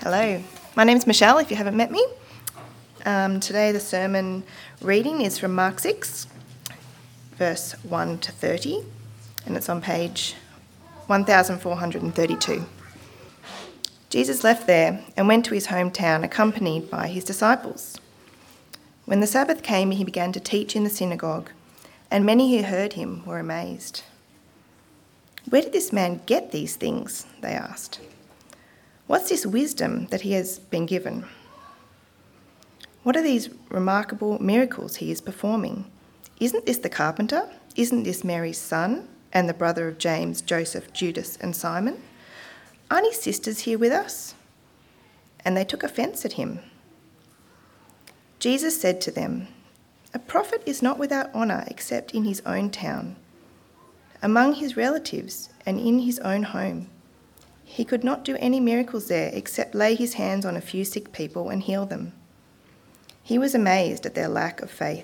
Hello, my name's Michelle, if you haven't met me. Today the sermon reading is from Mark 6, verse 1 to 30, and it's on page 1432. Jesus left there and went to his hometown accompanied by his disciples. When the Sabbath came, he began to teach in the synagogue, and many who heard him were amazed. "Where did this man get these things?" they asked. "What's this wisdom that he has been given? What are these remarkable miracles he is performing? Isn't this the carpenter? Isn't this Mary's son and the brother of James, Joseph, Judas and Simon? Aren't his sisters here with us?" And they took offence at him. Jesus said to them, "A prophet is not without honour except in his own town, among his relatives and in his own home. He could not do any miracles there except lay his hands on a few sick people and heal them." He was amazed at their lack of faith.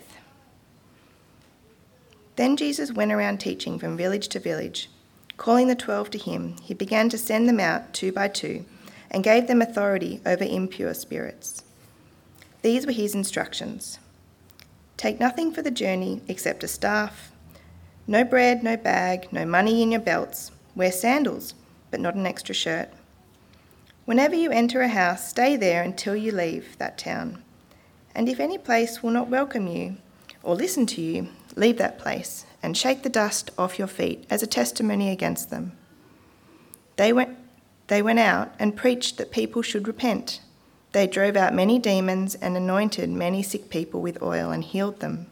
Then Jesus went around teaching from village to village. Calling the 12 to him, he began to send them out 2 by 2 and gave them authority over impure spirits. These were his instructions. "Take nothing for the journey except a staff, no bread, no bag, no money in your belts. Wear sandals, but not an extra shirt. Whenever you enter a house, stay there until you leave that town. And if any place will not welcome you or listen to you, leave that place and shake the dust off your feet as a testimony against them." They went out and preached that people should repent. They drove out many demons and anointed many sick people with oil and healed them.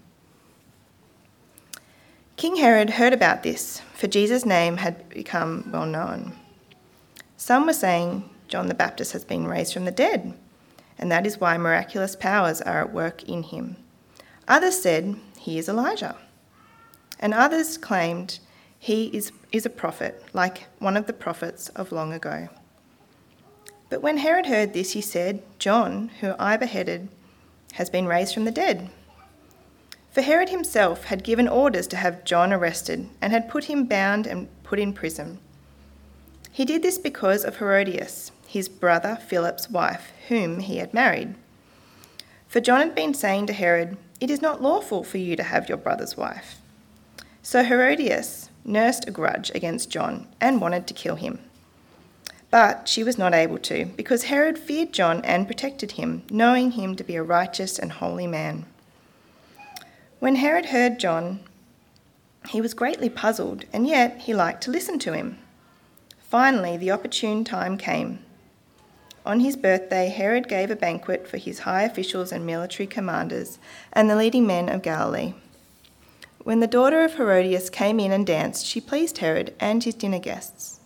King Herod heard about this, for Jesus' name had become well known. Some were saying, "John the Baptist has been raised from the dead, and that is why miraculous powers are at work in him." Others said, "He is Elijah." And others claimed he is a prophet, like one of the prophets of long ago. But when Herod heard this, he said, "John, who I beheaded, has been raised from the dead." For Herod himself had given orders to have John arrested and had put him bound and put in prison. He did this because of Herodias, his brother Philip's wife, whom he had married. For John had been saying to Herod, "It is not lawful for you to have your brother's wife." So Herodias nursed a grudge against John and wanted to kill him. But she was not able to, because Herod feared John and protected him, knowing him to be a righteous and holy man. When Herod heard John, he was greatly puzzled, and yet he liked to listen to him. Finally, the opportune time came. On his birthday, Herod gave a banquet for his high officials and military commanders and the leading men of Galilee. When the daughter of Herodias came in and danced, she pleased Herod and his dinner guests.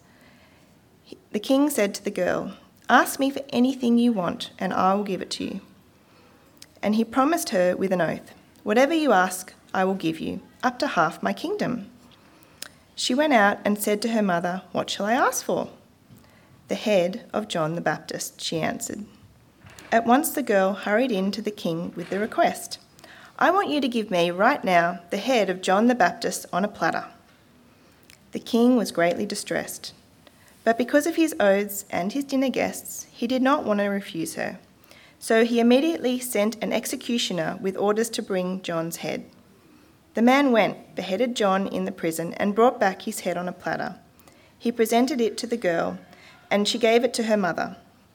The king said to the girl, "Ask me for anything you want, and I will give it to you." And he promised her with an oath, "Whatever you ask, I will give you, up to half my kingdom." She went out and said to her mother, "What shall I ask for?" "The head of John the Baptist," she answered. At once the girl hurried in to the king with the request, "I want you to give me right now the head of John the Baptist on a platter." The king was greatly distressed, but because of his oaths and his dinner guests, he did not want to refuse her. So he immediately sent an executioner with orders to bring John's head. The man went, beheaded John in the prison, and brought back his head on a platter. He presented it to the girl, and she gave it to her mother.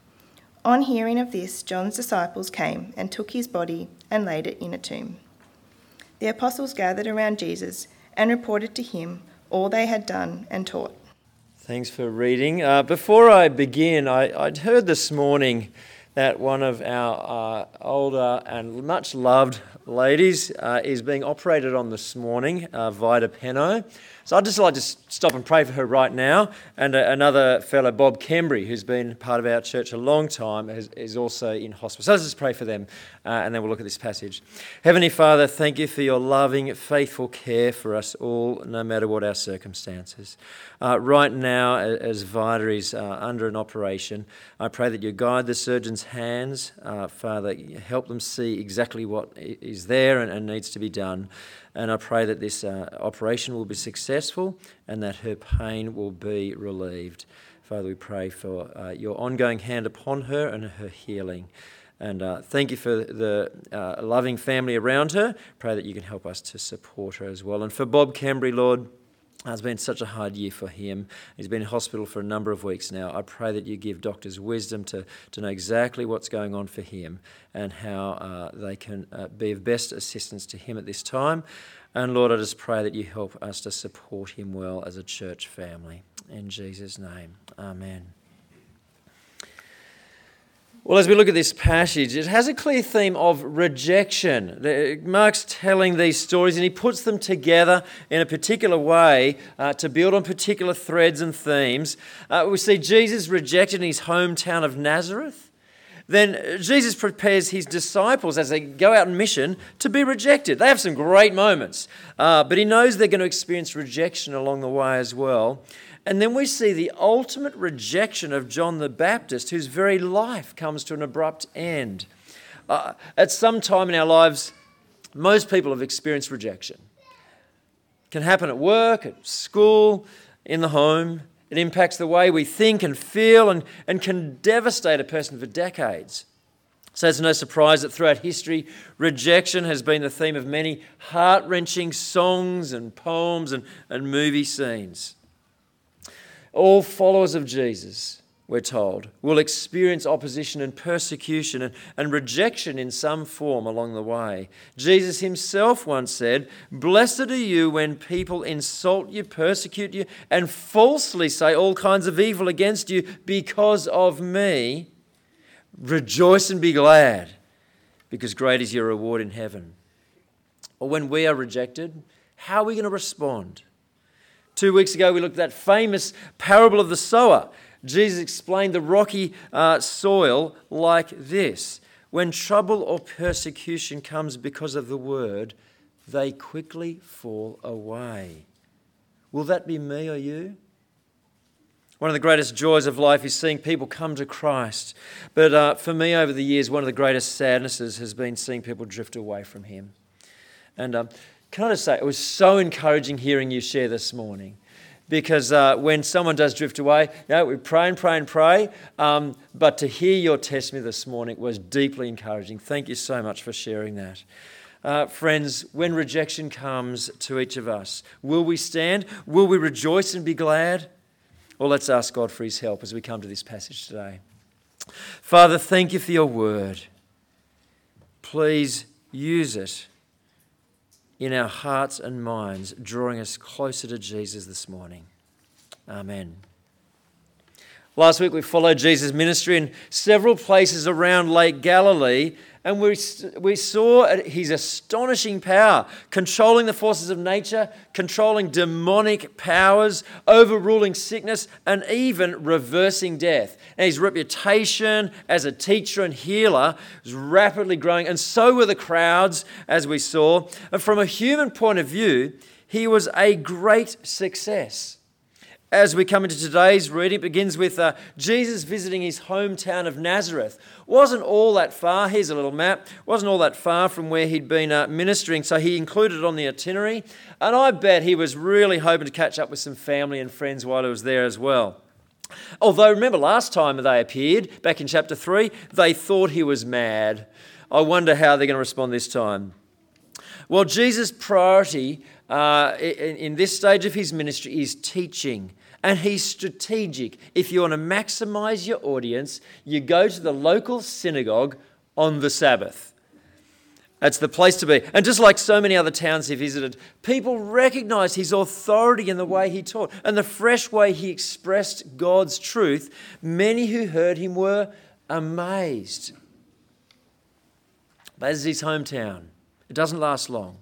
On hearing of this, John's disciples came and took his body and laid it in a tomb. The apostles gathered around Jesus and reported to him all they had done and taught. Thanks for reading. Before I begin, I'd heard this morning that one of our older and much loved ladies is being operated on this morning, Vida Penno. So I'd just like to stop and pray for her right now. And another fellow, Bob Kembry, who's been part of our church a long time, is also in hospital. So let's just pray for them, and then we'll look at this passage. Heavenly Father, thank you for your loving, faithful care for us all, no matter what our circumstances. Right now, as Vida is under an operation, I pray that you guide the surgeon's hands. Father, help them see exactly what is there and needs to be done. And I pray that this operation will be successful and that her pain will be relieved. Father, we pray for your ongoing hand upon her and her healing. And thank you for the loving family around her. Pray that you can help us to support her as well. And for Bob Cambry, Lord, it's been such a hard year for him. He's been in hospital for a number of weeks now. I pray that you give doctors wisdom to know exactly what's going on for him and how they can be of best assistance to him at this time. And Lord, I just pray that you help us to support him well as a church family. In Jesus' name, amen. Well, as we look at this passage, it has a clear theme of rejection. Mark's telling these stories and he puts them together in a particular way to build on particular threads and themes. We see Jesus rejected in his hometown of Nazareth. Then Jesus prepares his disciples as they go out on mission to be rejected. They have some great moments, but he knows they're going to experience rejection along the way as well. And then we see the ultimate rejection of John the Baptist, whose very life comes to an abrupt end. At some time in our lives, most people have experienced rejection. It can happen at work, at school, in the home. It impacts the way we think and feel and can devastate a person for decades. So it's no surprise that throughout history, rejection has been the theme of many heart-wrenching songs and poems and movie scenes. All followers of Jesus, we're told, will experience opposition and persecution and rejection in some form along the way. Jesus himself once said, "Blessed are you when people insult you, persecute you, and falsely say all kinds of evil against you because of me. Rejoice and be glad, because great is your reward in heaven." Or when we are rejected, how are we going to respond? 2 weeks ago, we looked at that famous parable of the sower. Jesus explained the rocky soil like this. When trouble or persecution comes because of the word, they quickly fall away. Will that be me or you? One of the greatest joys of life is seeing people come to Christ. But for me over the years, one of the greatest sadnesses has been seeing people drift away from him. And can I just say, it was so encouraging hearing you share this morning. Because when someone does drift away, we pray and pray and pray. But to hear your testimony this morning was deeply encouraging. Thank you so much for sharing that. Friends, when rejection comes to each of us, will we stand? Will we rejoice and be glad? Well, let's ask God for his help as we come to this passage today. Father, thank you for your word. Please use it in our hearts and minds, drawing us closer to Jesus this morning. Amen. Last week we followed Jesus' ministry in several places around Lake Galilee, and we saw his astonishing power, controlling the forces of nature, controlling demonic powers, overruling sickness, and even reversing death. And his reputation as a teacher and healer was rapidly growing, and so were the crowds, as we saw. And from a human point of view, he was a great success. As we come into today's reading, it begins with Jesus visiting his hometown of Nazareth. Wasn't all that far, here's a little map, wasn't all that far from where he'd been ministering, so he included it on the itinerary. And I bet he was really hoping to catch up with some family and friends while he was there as well. Although, remember last time they appeared, back in chapter 3, they thought he was mad. I wonder how they're going to respond this time. Well, Jesus' priority in this stage of his ministry is teaching. And he's strategic. If you want to maximize your audience, you go to the local synagogue on the Sabbath. That's the place to be. And just like so many other towns he visited, people recognized his authority in the way he taught and the fresh way he expressed God's truth. Many who heard him were amazed. But this is his hometown. It doesn't last long.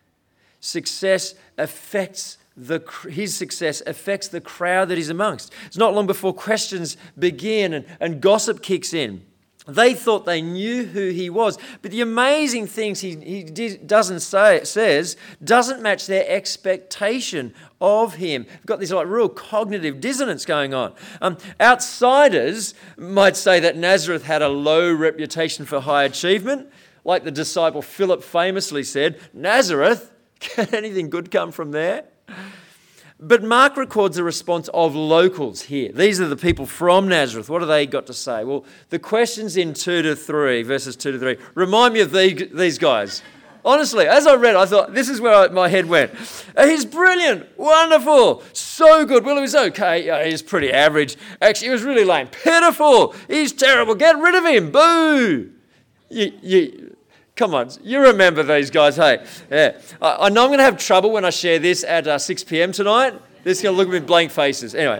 His success affects the crowd that he's amongst. It's not long before questions begin and gossip kicks in. They thought they knew who he was, but the amazing things he says doesn't match their expectation of him. We've got this real cognitive dissonance going on. Outsiders might say that Nazareth had a low reputation for high achievement. Like the disciple Philip famously said, "Nazareth, can anything good come from there?" But Mark records the response of locals here. These are the people from Nazareth. What have they got to say? Well, the questions in 2 to 3, verses 2 to 3, remind me of these guys. Honestly, as I read, I thought, this is where my head went. He's brilliant, wonderful, so good. Well, he was okay. Yeah, he's pretty average. Actually, he was really lame. Pitiful. He's terrible. Get rid of him. Boo. Come on, you remember these guys, hey? Yeah. I know I'm going to have trouble when I share this at 6 p.m. tonight. They're just going to look at me with blank faces. Anyway.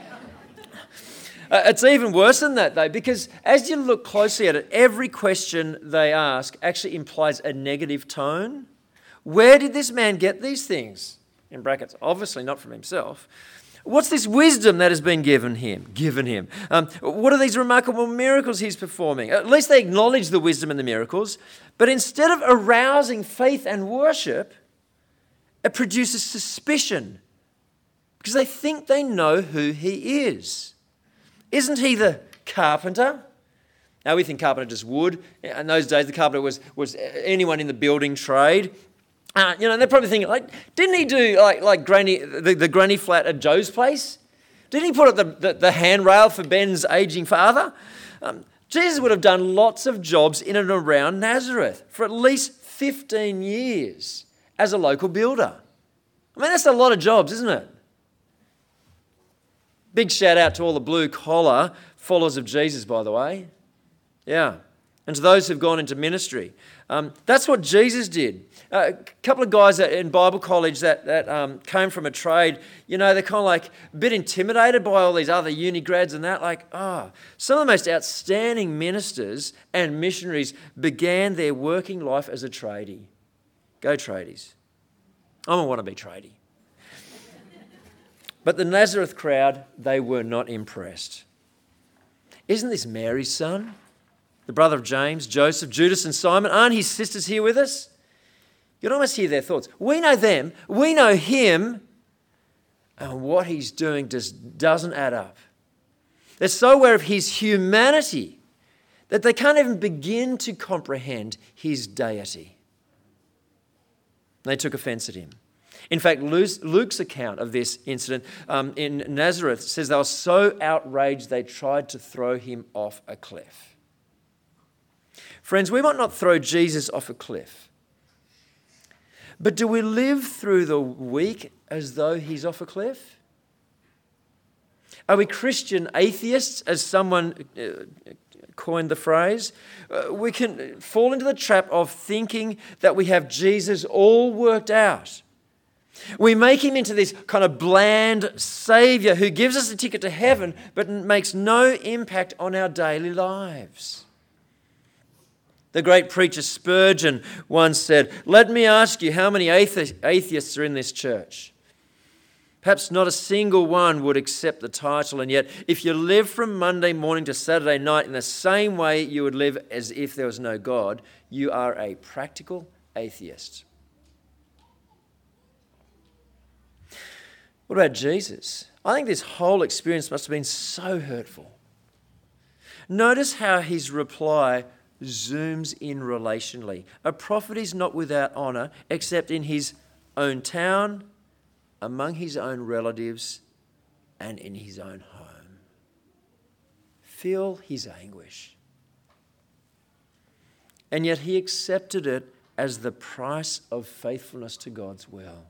It's even worse than that, though, because as you look closely at it, every question they ask actually implies a negative tone. Where did this man get these things? In brackets, obviously not from himself. What's this wisdom that has been given him? What are these remarkable miracles he's performing? At least they acknowledge the wisdom and the miracles, but instead of arousing faith and worship, it produces suspicion because they think they know who he is. Isn't he the carpenter? Now we think carpenter just wood. In those days, the carpenter was anyone in the building trade. They're probably thinking, didn't he do like Granny, the granny flat at Joe's place? Didn't he put up the handrail for Ben's aging father? Jesus would have done lots of jobs in and around Nazareth for at least 15 years as a local builder. I mean, that's a lot of jobs, isn't it? Big shout out to all the blue-collar followers of Jesus, by the way. Yeah. And to those who've gone into ministry. That's what Jesus did. A couple of guys in Bible college that came from a trade, they're kind of like a bit intimidated by all these other uni grads and that. Some of the most outstanding ministers and missionaries began their working life as a tradie. Go tradies. I'm a wannabe tradie. But the Nazareth crowd, they were not impressed. Isn't this Mary's son? The brother of James, Joseph, Judas and Simon? Aren't his sisters here with us? You'd almost hear their thoughts. We know them, we know him, and what he's doing just doesn't add up. They're so aware of his humanity that they can't even begin to comprehend his deity. They took offence at him. In fact, Luke's account of this incident in Nazareth says they were so outraged they tried to throw him off a cliff. Friends, we might not throw Jesus off a cliff, but do we live through the week as though he's off a cliff? Are we Christian atheists, as someone coined the phrase? We can fall into the trap of thinking that we have Jesus all worked out. We make him into this kind of bland saviour who gives us a ticket to heaven but makes no impact on our daily lives. The great preacher Spurgeon once said, "Let me ask you, how many atheists are in this church? Perhaps not a single one would accept the title, and yet if you live from Monday morning to Saturday night in the same way you would live as if there was no God, you are a practical atheist." What about Jesus? I think this whole experience must have been so hurtful. Notice how his reply zooms in relationally. A prophet is not without honour except in his own town, among his own relatives, and in his own home. Feel his anguish. And yet he accepted it as the price of faithfulness to God's will.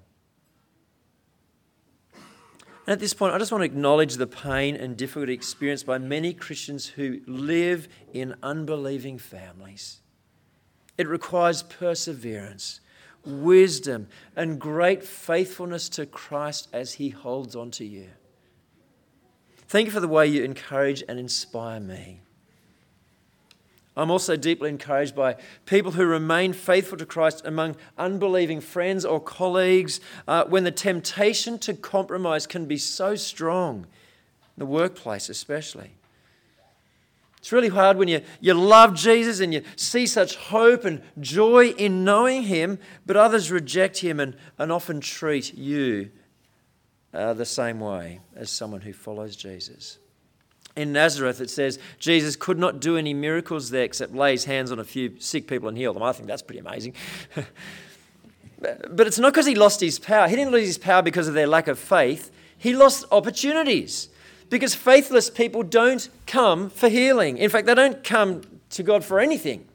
And at this point, I just want to acknowledge the pain and difficulty experienced by many Christians who live in unbelieving families. It requires perseverance, wisdom, and great faithfulness to Christ as he holds on to you. Thank you for the way you encourage and inspire me. I'm also deeply encouraged by people who remain faithful to Christ among unbelieving friends or colleagues when the temptation to compromise can be so strong, in the workplace especially. It's really hard when you love Jesus and you see such hope and joy in knowing him, but others reject him and often treat you the same way as someone who follows Jesus. In Nazareth, it says Jesus could not do any miracles there except lay his hands on a few sick people and heal them. I think that's pretty amazing. But it's not because he lost his power. He didn't lose his power because of their lack of faith. He lost opportunities because faithless people don't come for healing. In fact, they don't come to God for anything.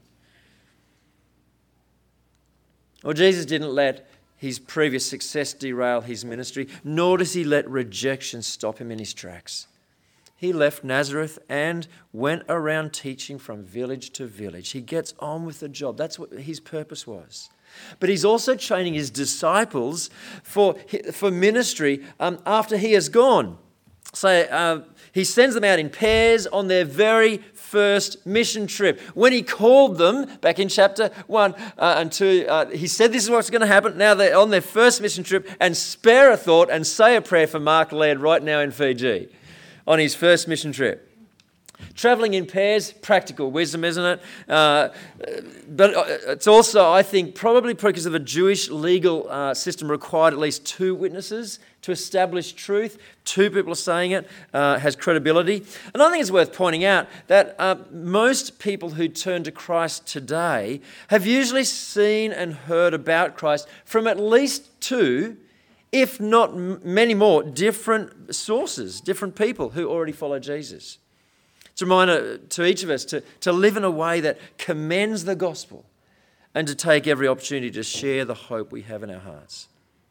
Well, Jesus didn't let his previous success derail his ministry, nor does he let rejection stop him in his tracks. He left Nazareth and went around teaching from village to village. He gets on with the job. That's what his purpose was. But he's also training his disciples for ministry after he has gone. So he sends them out in pairs on their very first mission trip. When he called them, back in chapter 1 and 2, he said this is what's going to happen. Now they're on their first mission trip, and spare a thought and say a prayer for Mark Laird right now in Fiji on his first mission trip. Travelling in pairs, practical wisdom, isn't it? But it's also, I think, probably because of a Jewish legal system required at least 2 witnesses to establish truth. 2 people are saying it, has credibility. And I think it's worth pointing out that most people who turn to Christ today have usually seen and heard about Christ from at least 2, if not many more, different sources, different people who already follow Jesus. It's a reminder to each of us to live in a way that commends the gospel and to take every opportunity to share the hope we have in our hearts.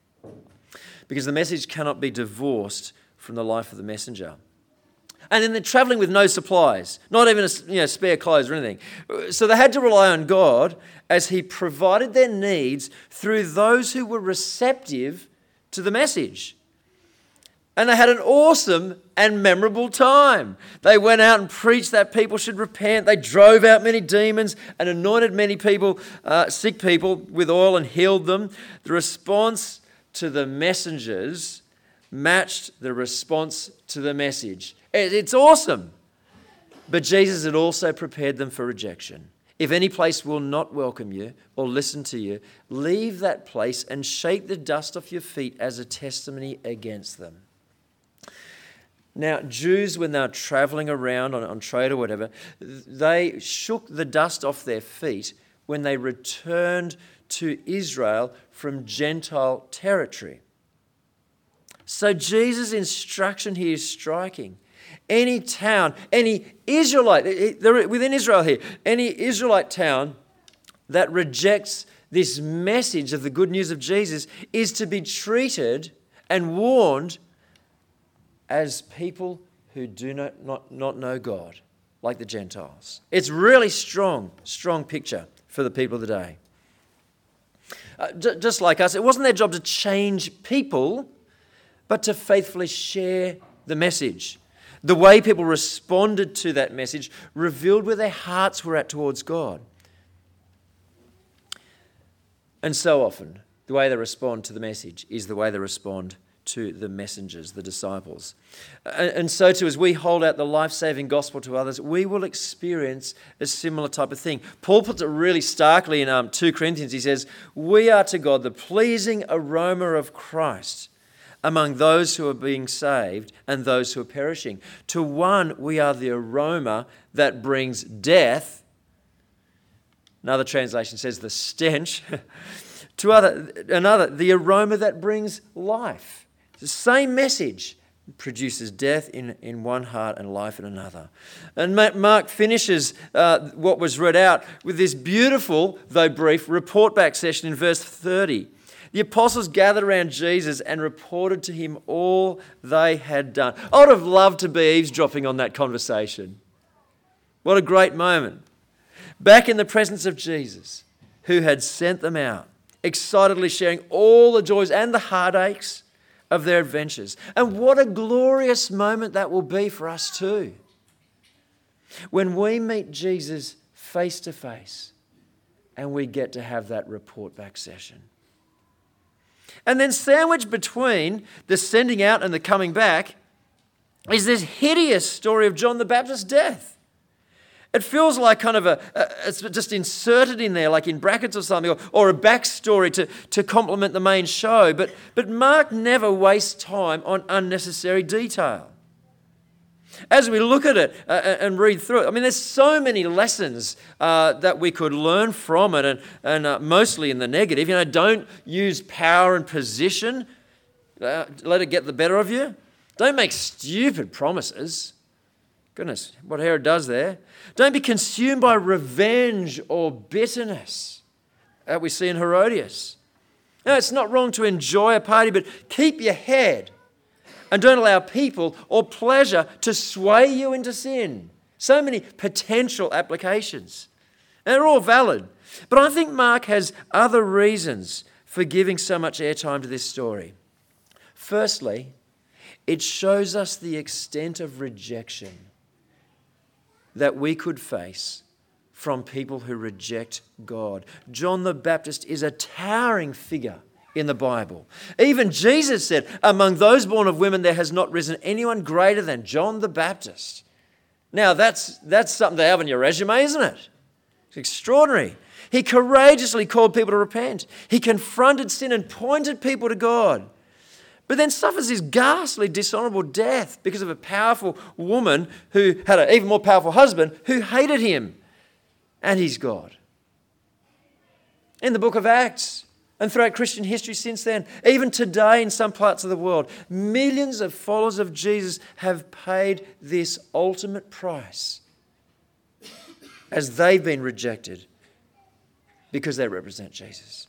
Because the message cannot be divorced from the life of the messenger. And then they're travelling with no supplies, not even spare clothes or anything. So they had to rely on God as he provided their needs through those who were receptive to the message. And they had an awesome and memorable time. They went out and preached that people should repent. They drove out many demons and anointed many people, sick people, with oil and healed them. The response to the messengers matched the response to the message. It's awesome. But Jesus had also prepared them for rejection. If any place will not welcome you or listen to you, leave that place and shake the dust off your feet as a testimony against them. Now, Jews, when they were travelling around on trade or whatever, they shook the dust off their feet when they returned to Israel from Gentile territory. So Jesus' instruction here is striking. Any town, any Israelite, they're within Israel here, any Israelite town that rejects this message of the good news of Jesus is to be treated and warned as people who do not know God, like the Gentiles. It's really strong picture for the people of the day. Just like us, it wasn't their job to change people, but to faithfully share the message. The way people responded to that message revealed where their hearts were at towards God. And so often, the way they respond to the message is the way they respond to the messengers, the disciples. And so too, as we hold out the life-saving gospel to others, we will experience a similar type of thing. Paul puts it really starkly in 2 Corinthians. He says, we are to God the pleasing aroma of Christ among those who are being saved and those who are perishing. To one, we are the aroma that brings death. Another translation says the stench. To another, the aroma that brings life. The same message produces death in one heart and life in another. And Mark finishes what was read out with this beautiful, though brief, report back session in verse 30. The apostles gathered around Jesus and reported to him all they had done. I would have loved to be eavesdropping on that conversation. What a great moment. Back in the presence of Jesus, who had sent them out, excitedly sharing all the joys and the heartaches of their adventures. And what a glorious moment that will be for us too. When we meet Jesus face to face and we get to have that report back session. And then sandwiched between the sending out and the coming back is this hideous story of John the Baptist's death. It feels like kind of it's just inserted in there, like in brackets or something, or a backstory to complement the main show. But Mark never wastes time on unnecessary detail. As we look at it and read through it, I mean, there's so many lessons that we could learn from it, and mostly in the negative. Don't use power and position. Let it get the better of you. Don't make stupid promises. Goodness, what Herod does there. Don't be consumed by revenge or bitterness that we see in Herodias. No, it's not wrong to enjoy a party, but keep your head. And don't allow people or pleasure to sway you into sin. So many potential applications. And they're all valid. But I think Mark has other reasons for giving so much airtime to this story. Firstly, it shows us the extent of rejection that we could face from people who reject God. John the Baptist is a towering figure in the Bible. Even Jesus said, among those born of women, there has not risen anyone greater than John the Baptist. Now, that's something to have on your resume, isn't it? It's extraordinary. He courageously called people to repent. He confronted sin and pointed people to God. But then suffers this ghastly, dishonourable death because of a powerful woman who had an even more powerful husband who hated him and his God. In the book of Acts, and throughout Christian history since then, even today in some parts of the world, millions of followers of Jesus have paid this ultimate price as they've been rejected because they represent Jesus.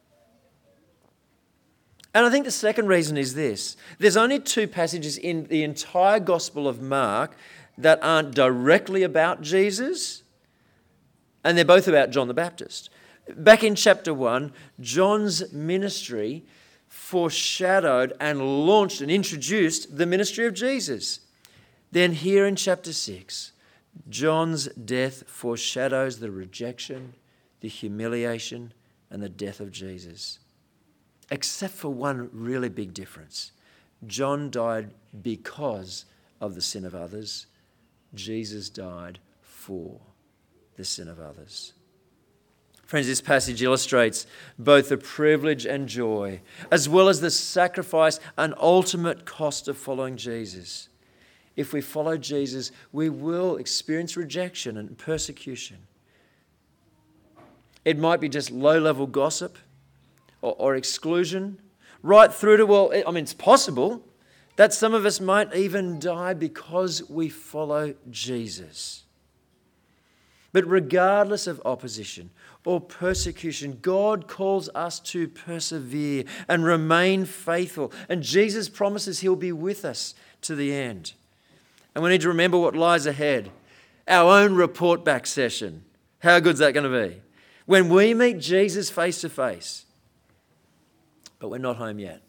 And I think the second reason is this. There's only two passages in the entire Gospel of Mark that aren't directly about Jesus, and they're both about John the Baptist. Back in chapter 1, John's ministry foreshadowed and launched and introduced the ministry of Jesus. Then here in chapter 6, John's death foreshadows the rejection, the humiliation, and the death of Jesus. Except for one really big difference. John died because of the sin of others. Jesus died for the sin of others. Friends, this passage illustrates both the privilege and joy, as well as the sacrifice and ultimate cost of following Jesus. If we follow Jesus, we will experience rejection and persecution. It might be just low-level gossip or exclusion, right through to, it's possible that some of us might even die because we follow Jesus. But regardless of opposition or persecution, God calls us to persevere and remain faithful. And Jesus promises He'll be with us to the end. And we need to remember what lies ahead. Our own report back session. How good's that going to be? When we meet Jesus face to face. But we're not home yet.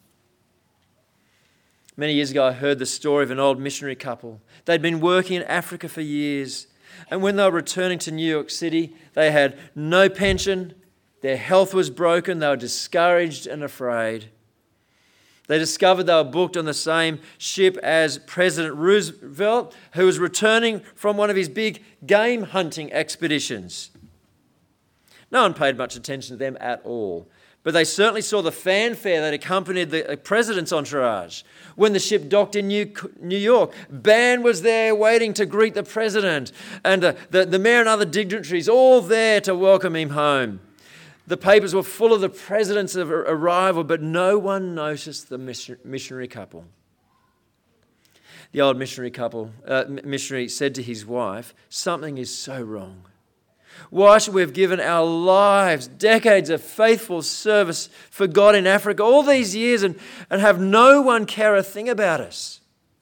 Many years ago, I heard the story of an old missionary couple. They'd been working in Africa for years. And when they were returning to New York City, they had no pension, their health was broken, they were discouraged and afraid. They discovered they were booked on the same ship as President Roosevelt, who was returning from one of his big game hunting expeditions. No one paid much attention to them at all. But they certainly saw the fanfare that accompanied the president's entourage. When the ship docked in New York, band was there waiting to greet the president, and the mayor and other dignitaries all there to welcome him home. The papers were full of the president's arrival, but no one noticed the missionary couple. The old missionary said to his wife, "Something is so wrong. Why should we have given our lives, decades of faithful service for God in Africa, all these years, and have no one care a thing about us?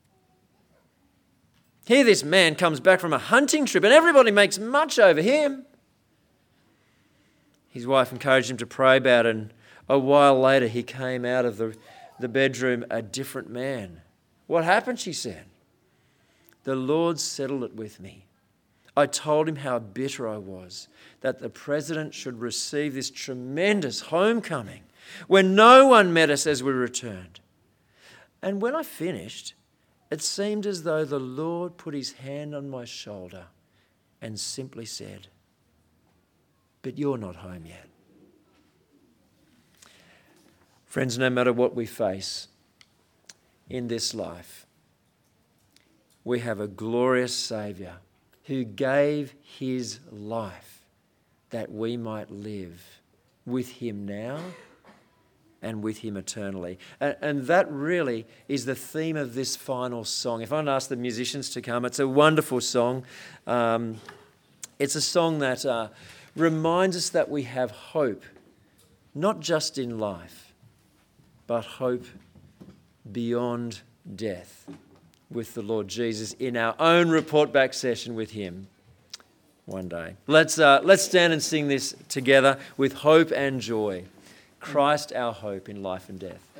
Here this man comes back from a hunting trip and everybody makes much over him." His wife encouraged him to pray about it, and a while later he came out of the bedroom a different man. "What happened?" she said. "The Lord settled it with me. I told him how bitter I was that the president should receive this tremendous homecoming when no one met us as we returned. And when I finished, it seemed as though the Lord put His hand on my shoulder and simply said, 'But you're not home yet.'" Friends, no matter what we face in this life, we have a glorious Saviour who gave his life that we might live with him now and with him eternally. And that really is the theme of this final song. If I want to ask the musicians to come, it's a wonderful song. It's a song that reminds us that we have hope, not just in life, but hope beyond death with the Lord Jesus in our own report back session with him one day. Let's stand and sing this together with hope and joy. Christ our hope in life and death.